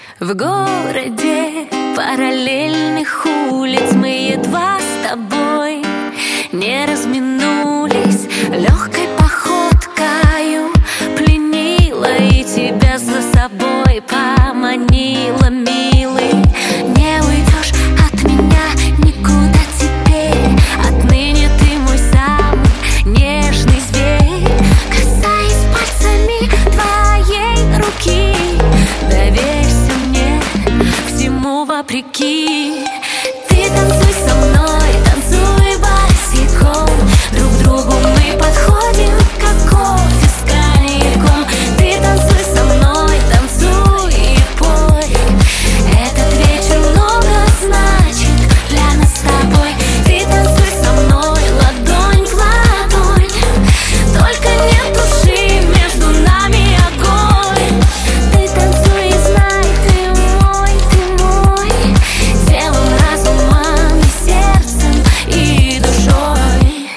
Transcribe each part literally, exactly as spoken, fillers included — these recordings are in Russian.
В городе параллельных улиц мы едва с тобой не разминулись. Легкой походкою пленила и тебя за собой поманила, милый. Не уйдешь от меня никуда теперь, отныне ты мой самый нежный зверь. Касаясь пальцами твоей руки, доверься мне всему вопреки. Ты танцуй со мной, танцуй босиком, друг другу мы подходим, как кофе с коньяком. Ты танцуй со мной, танцуй и пой, этот вечер много значит для нас с тобой. Ты танцуй со мной, ладонь в ладонь, только не туши между нами огонь. Ты танцуй и знай, ты мой, ты мой, телом, разумом и сердцем и душой.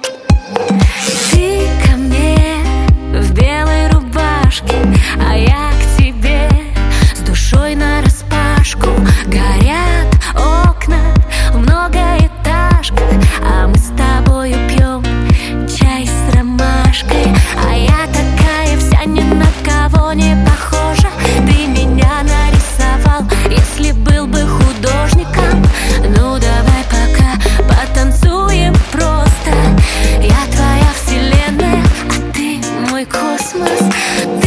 Ты ко мне в белой рубашке, а я к тебе с душой нараспашку. Горят окна в многоэтажках, а мы с тобою пьем чай с ромашкой. А я такая вся ни на кого не похожа. Ты меня нарисовал, если был бы художником. Ну давай пока потанцуем просто. Я твоя вселенная, а ты мой космос.